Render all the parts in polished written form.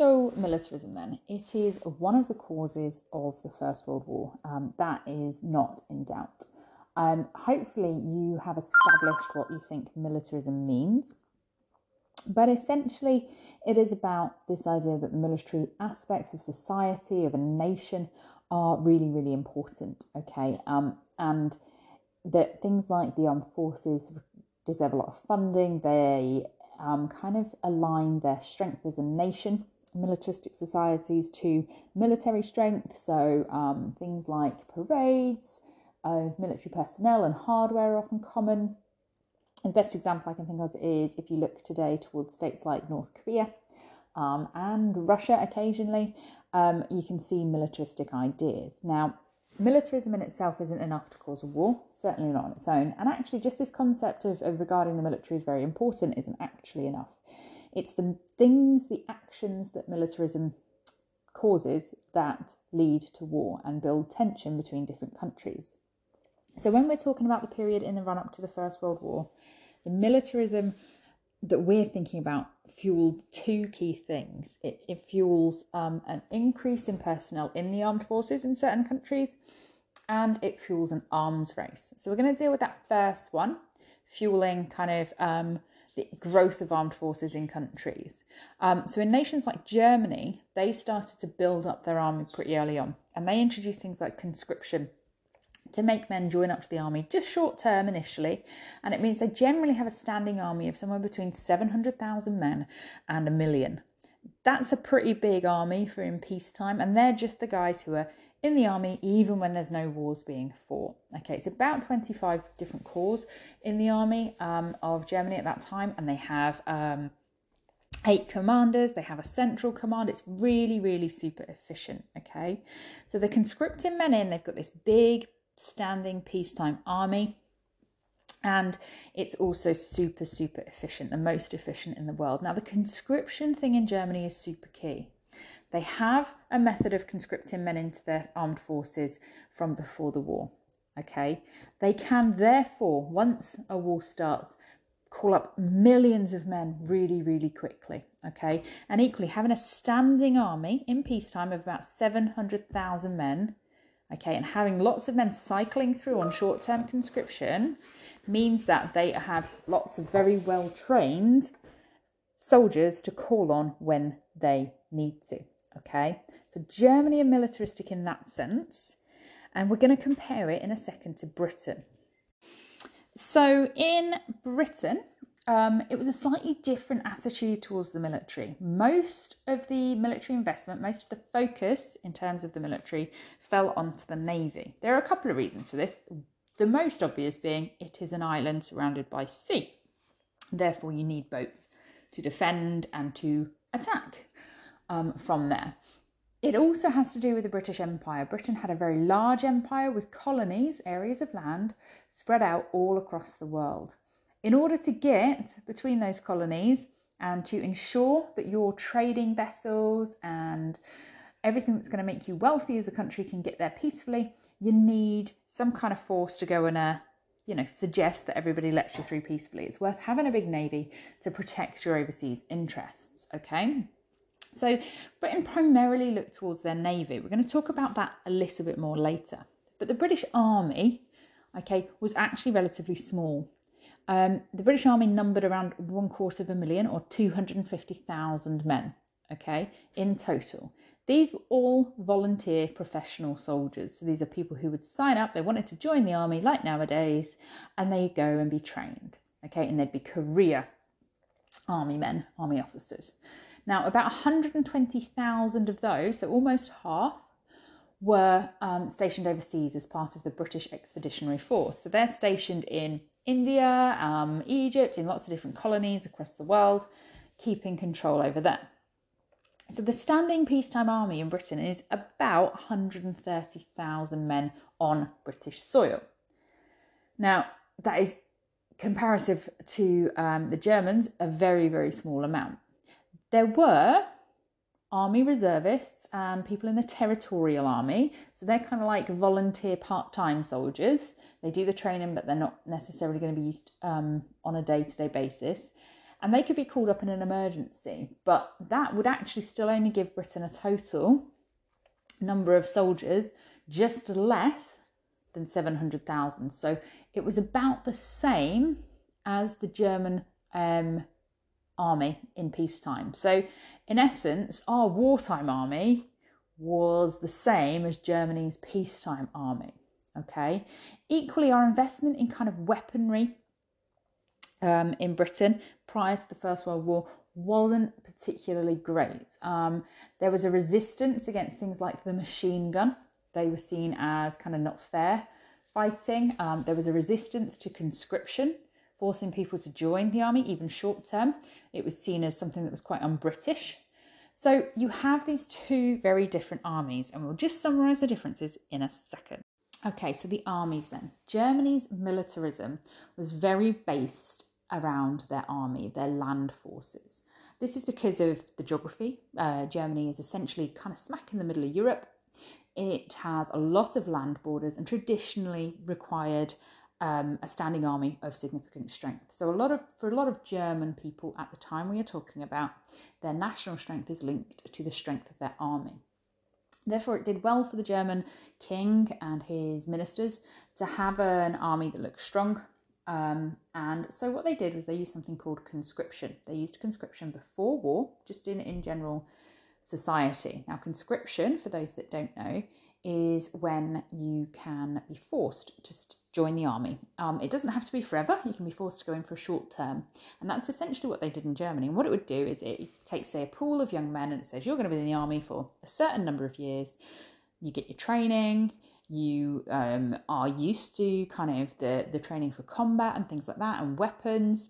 So militarism then, it is one of the causes of the First World War. That is not in doubt. Hopefully you have established what you think militarism means. But essentially it is about this idea that the military aspects of society, of a nation, are really, really important, okay? And that things like the armed forces deserve a lot of funding. They kind of align their strength as a nation, militaristic societies, to military strength. So things like parades of military personnel and hardware are often common. The best example I can think of is if you look today towards states like North Korea and Russia occasionally, you can see militaristic ideas. Now, militarism in itself isn't enough to cause a war, certainly not on its own. And actually just this concept of regarding the military as very important isn't actually enough. It's the things, the actions that militarism causes that lead to war and build tension between different countries. So when we're talking about the period in the run-up to the First World War, the militarism that we're thinking about fueled two key things. It fuels an increase in personnel in the armed forces in certain countries, and it fuels an arms race. So we're going to deal with that first one, fueling kind of the growth of armed forces in countries. So in nations like Germany, they started to build up their army pretty early on, and they introduced things like conscription to make men join up to the army, just short term initially, and it means they generally have a standing army of somewhere between 700,000 men and 1 million. That's a pretty big army for in peacetime, and they're just the guys who are in the army even when there's no wars being fought. Okay, it's about 25 different corps in the army of Germany at that time, and they have 8 commanders. They have a central command. It's really, really super efficient. Okay, so they're conscripting men in. They've got this big standing peacetime army, and it's also super, super efficient, the most efficient in the world. Now, the conscription thing in Germany is super key. They have a method of conscripting men into their armed forces from before the war. Okay, they can therefore, once a war starts, call up millions of men really, really quickly. Okay, and equally having a standing army in peacetime of about 700,000 men, okay, and having lots of men cycling through on short-term conscription means that they have lots of very well-trained soldiers to call on when they need to, okay? So Germany are militaristic in that sense, and we're going to compare it in a second to Britain. So in Britain, it was a slightly different attitude towards the military. Most of the military investment, most of the focus in terms of the military fell onto the navy. There are a couple of reasons for this. The most obvious being it is an island surrounded by sea. Therefore, you need boats to defend and to attack from there. It also has to do with the British Empire. Britain had a very large empire with colonies, areas of land, spread out all across the world. In order to get between those colonies and to ensure that your trading vessels and everything that's going to make you wealthy as a country can get there peacefully, you need some kind of force to go and suggest that everybody lets you through peacefully. It's worth having a big navy to protect your overseas interests, okay? So Britain primarily looked towards their navy. We're going to talk about that a little bit more later. But the British Army, okay, was actually relatively small. The British Army numbered around 250,000 or 250,000 men, okay, in total. These were all volunteer professional soldiers. So these are people who would sign up, they wanted to join the army like nowadays, and they go and be trained, okay, and they'd be career army men, army officers. Now, about 120,000 of those, so almost half, were stationed overseas as part of the British Expeditionary Force. So they're stationed in India, Egypt, in lots of different colonies across the world, keeping control over them. So the standing peacetime army in Britain is about 130,000 men on British soil. Now, that is comparative to the Germans, a very, very small amount. There were army reservists and people in the territorial army. So they're kind of like volunteer part-time soldiers. They do the training, but they're not necessarily going to be used on a day-to-day basis. and they could be called up in an emergency, but that would actually still only give Britain a total number of soldiers just less than 700,000. So it was about the same as the German army in peacetime. So in essence, our wartime army was the same as Germany's peacetime army. Okay. Equally, our investment in kind of weaponry in Britain prior to the First World War wasn't particularly great. There was a resistance against things like the machine gun. They were seen as kind of not fair fighting. There was a resistance to conscription, forcing people to join the army, even short term. It was seen as something that was quite un-British. So you have these two very different armies, and we'll just summarise the differences in a second. Okay, so the armies then. Germany's militarism was very based around their army, their land forces. This is because of the geography. Germany is essentially kind of smack in the middle of Europe. It has a lot of land borders and traditionally required a standing army of significant strength. So for a lot of German people at the time we are talking about, their national strength is linked to the strength of their army. Therefore, it did well for the German king and his ministers to have an army that looked strong. And so what they did was they used something called conscription. They used conscription before war, just in general society. Now, conscription, for those that don't know, is when you can be forced to join the army. It doesn't have to be forever. You can be forced to go in for a short term. And that's essentially what they did in Germany. And what it would do is it takes, say, a pool of young men and it says, you're going to be in the army for a certain number of years. You get your training. You are used to kind of the training for combat and things like that and weapons.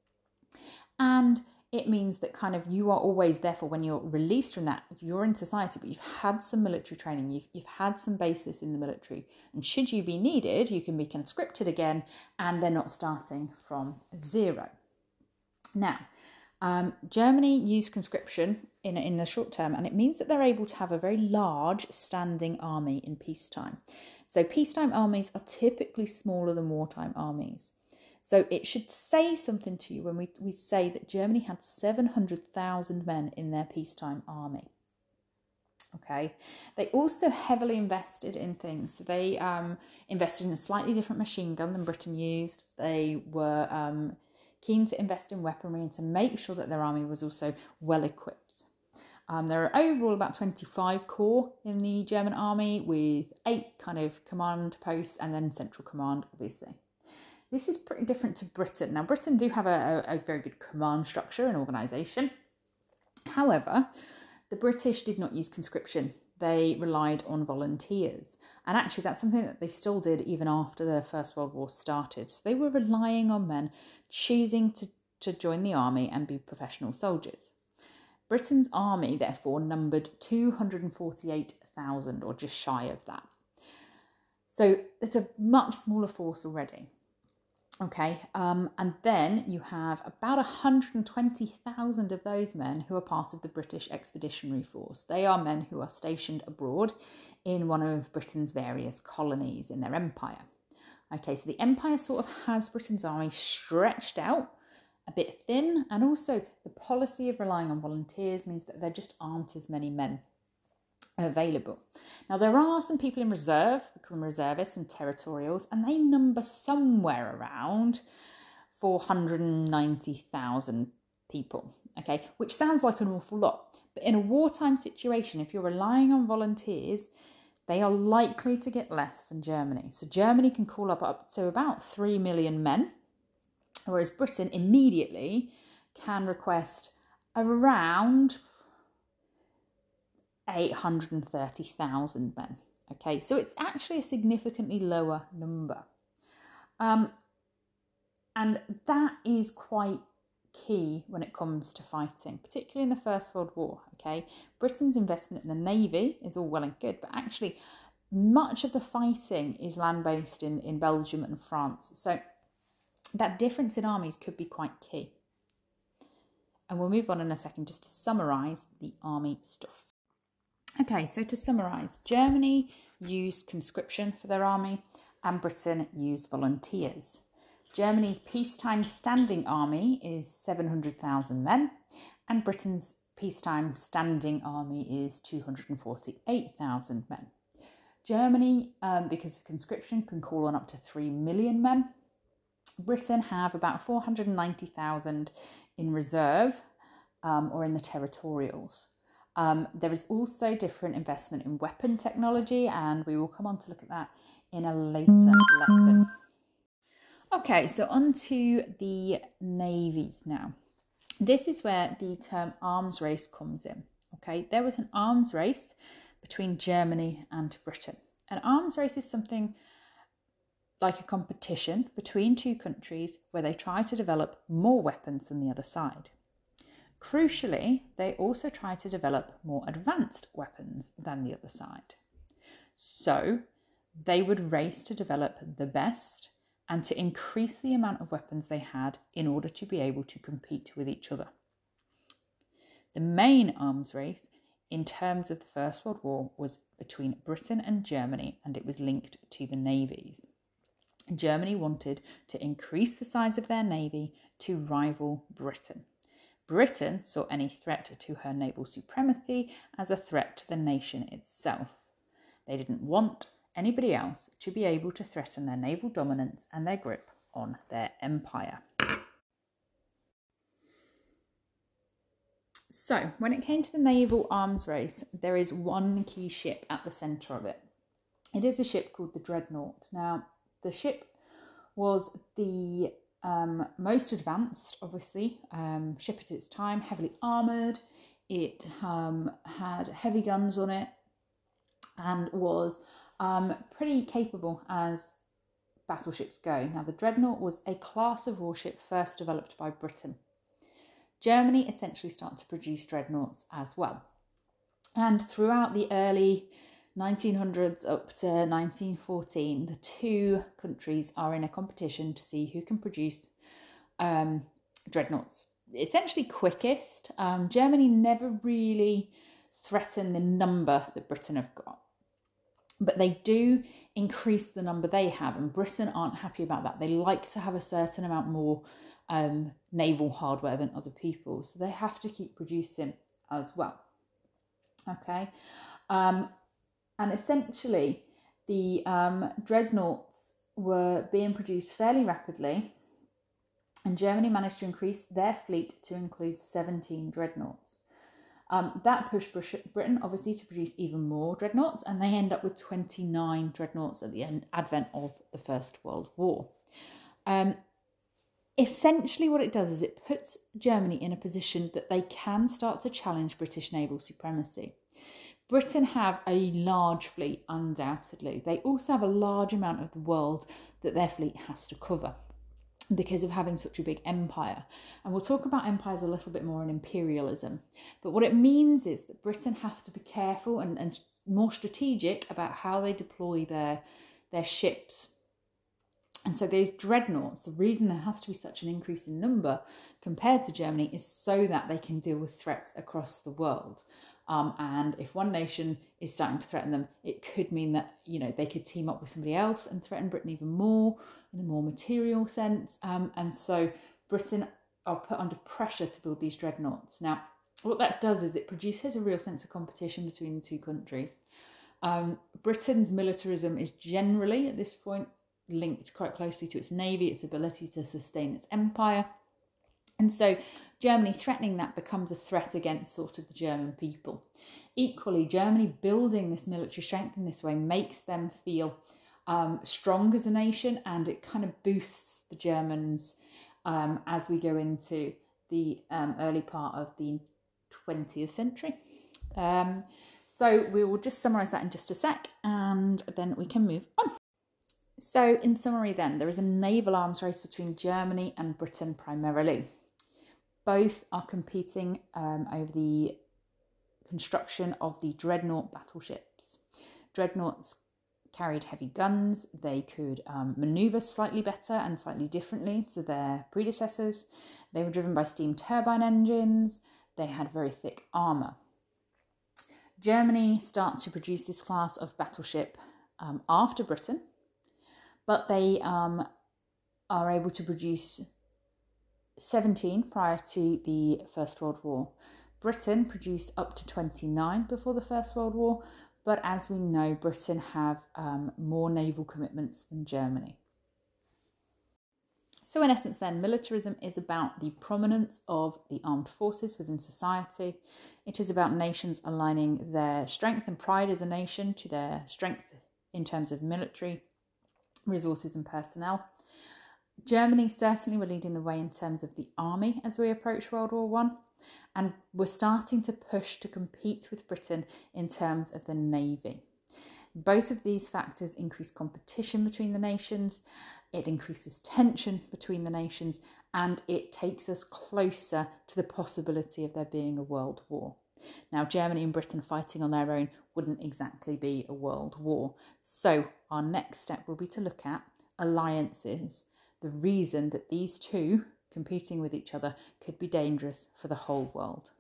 And it means that kind of you are always, therefore, when you're released from that, you're in society, but you've had some military training, you've had some basis in the military. And should you be needed, you can be conscripted again, and they're not starting from zero. Now, Germany used conscription in the short term, and it means that they're able to have a very large standing army in peacetime. So peacetime armies are typically smaller than wartime armies. So it should say something to you when we say that Germany had 700,000 men in their peacetime army. Okay, they also heavily invested in things. So they invested in a slightly different machine gun than Britain used. They were keen to invest in weaponry and to make sure that their army was also well equipped. There are overall about 25 corps in the German army with 8 kind of command posts and then central command, obviously. This is pretty different to Britain. Now, Britain do have a very good command structure and organisation. However, the British did not use conscription. They relied on volunteers. And actually, that's something that they still did even after the First World War started. So they were relying on men choosing to join the army and be professional soldiers. Britain's army, therefore, numbered 248,000 or just shy of that. So it's a much smaller force already. Okay, and then you have about 120,000 of those men who are part of the British Expeditionary Force. They are men who are stationed abroad in one of Britain's various colonies in their empire. Okay, so the empire sort of has Britain's army stretched out, a bit thin, and also the policy of relying on volunteers means that there just aren't as many men available. Now, there are some people in reserve, we call them reservists and territorials, and they number somewhere around 490,000 people, okay, which sounds like an awful lot. But in a wartime situation, if you're relying on volunteers, they are likely to get less than Germany. So Germany can call up to about 3 million men, whereas Britain immediately can request around 830,000 men. Okay, so it's actually a significantly lower number. And that is quite key when it comes to fighting, particularly in the First World War. Okay, Britain's investment in the Navy is all well and good, but actually much of the fighting is land-based in Belgium and France. So that difference in armies could be quite key. And we'll move on in a second just to summarise the army stuff. Okay, so to summarise, Germany used conscription for their army and Britain used volunteers. Germany's peacetime standing army is 700,000 men, and Britain's peacetime standing army is 248,000 men. Germany, because of conscription, can call on up to 3 million men. Britain have about 490,000 in reserve or in the territorials. There is also different investment in weapon technology, and we will come on to look at that in a later lesson. Okay, so on to the navies now. This is where the term arms race comes in. Okay, there was an arms race between Germany and Britain. An arms race is something like a competition between two countries where they try to develop more weapons than the other side. Crucially, they also try to develop more advanced weapons than the other side. So they would race to develop the best and to increase the amount of weapons they had in order to be able to compete with each other. The main arms race in terms of the First World War was between Britain and Germany, and it was linked to the navies. Germany wanted to increase the size of their navy to rival Britain. Britain saw any threat to her naval supremacy as a threat to the nation itself. They didn't want anybody else to be able to threaten their naval dominance and their grip on their empire. So, when it came to the naval arms race, there is one key ship at the centre of it. It is a ship called the Dreadnought. Now, the ship was the most advanced, obviously, ship at its time, heavily armoured. It had heavy guns on it and was pretty capable as battleships go. Now, the Dreadnought was a class of warship first developed by Britain. Germany essentially started to produce dreadnoughts as well. And throughout the early 1900s up to 1914, the two countries are in a competition to see who can produce dreadnoughts essentially quickest. Germany never really threatened the number that Britain have got, but they do increase the number they have, and Britain aren't happy about that. They like to have a certain amount more naval hardware than other people, so they have to keep producing as well. Okay, and essentially the dreadnoughts were being produced fairly rapidly, and Germany managed to increase their fleet to include 17 dreadnoughts. That pushed Britain obviously to produce even more dreadnoughts, and they end up with 29 dreadnoughts at the advent of the First World War. Essentially what it does is it puts Germany in a position that they can start to challenge British naval supremacy. Britain have a large fleet, undoubtedly. They also have a large amount of the world that their fleet has to cover because of having such a big empire. And we'll talk about empires a little bit more in imperialism. But what it means is that Britain have to be careful and more strategic about how they deploy their ships. And so those dreadnoughts, the reason there has to be such an increase in number compared to Germany is so that they can deal with threats across the world. And if one nation is starting to threaten them, it could mean that, they could team up with somebody else and threaten Britain even more in a more material sense. And so Britain are put under pressure to build these dreadnoughts. Now, what that does is it produces a real sense of competition between the two countries. Britain's militarism is generally, at this point, linked quite closely to its navy, its ability to sustain its empire. And so Germany threatening that becomes a threat against sort of the German people. Equally, Germany building this military strength in this way makes them feel strong as a nation, and it kind of boosts the Germans as we go into the early part of the 20th century. So we will just summarise that in just a sec, and then we can move on. So in summary then, there is a naval arms race between Germany and Britain primarily. Both are competing over the construction of the dreadnought battleships. Dreadnoughts carried heavy guns. They could manoeuvre slightly better and slightly differently to their predecessors. They were driven by steam turbine engines. They had very thick armour. Germany started to produce this class of battleship after Britain, but they are able to produce 17 prior to the First World War. Britain produced up to 29 before the First World War, but as we know, Britain have more naval commitments than Germany. So in essence then, militarism is about the prominence of the armed forces within society. It is about nations aligning their strength and pride as a nation to their strength in terms of military resources and personnel. Germany certainly were leading the way in terms of the army as we approach World War I, and we're starting to push to compete with Britain in terms of the navy. Both of these factors increase competition between the nations, it increases tension between the nations, and it takes us closer to the possibility of there being a world war. Now, Germany and Britain fighting on their own wouldn't exactly be a world war. So our next step will be to look at alliances, the reason that these two competing with each other could be dangerous for the whole world.